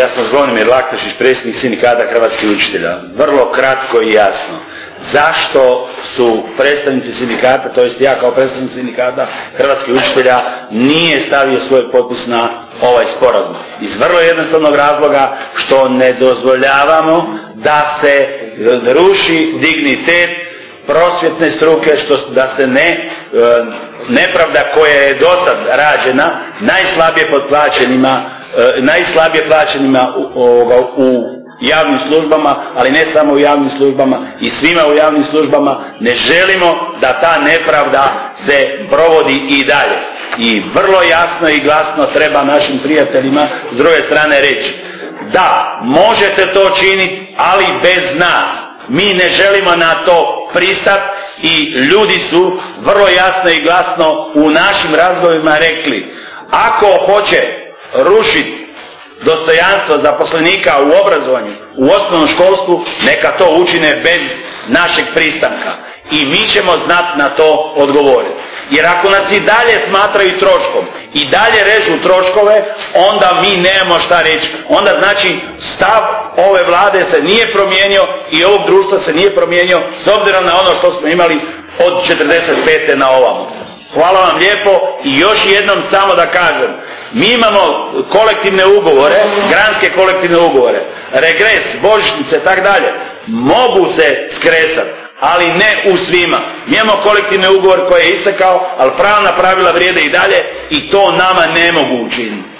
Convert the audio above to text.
Ja sam Zvonimir Laktašić, predsjednik sindikata hrvatskih učitelja. Vrlo kratko i jasno. Zašto su predstavnici sindikata, to jest ja kao predstavnik sindikata hrvatskih učitelja, nije stavio svoj potpis na ovaj sporazum? Iz vrlo jednostavnog razloga što ne dozvoljavamo da se ruši dignitet prosvjetne struke, da se nepravda koja je do sad rađena najslabije plaćenima u javnim službama, ali ne samo u javnim službama, i svima u javnim službama. Ne želimo da ta nepravda se provodi i dalje. I vrlo jasno i glasno treba našim prijateljima s druge strane reći: da, možete to činiti, ali bez nas. Mi ne želimo na to pristati i ljudi su vrlo jasno i glasno u našim razgovorima rekli: ako hoće rušiti dostojanstvo zaposlenika u obrazovanju, u osnovnom školstvu, neka to učine bez našeg pristanka. I mi ćemo znati na to odgovoriti. Jer ako nas i dalje smatraju troškom, i dalje režu troškove, onda mi nemamo šta reći. Onda znači stav ove vlade se nije promijenio i ovog društva se nije promijenio s obzirom na ono što smo imali od 45. na ovamo. Hvala vam lijepo i još jednom samo da kažem, mi imamo kolektivne ugovore, granske kolektivne ugovore, regres, božićnice, tak dalje, mogu se skresati, ali ne u svima. Mi imamo kolektivni ugovor koji je istekao, ali pravna pravila vrijede i dalje i to nama ne mogu učiniti.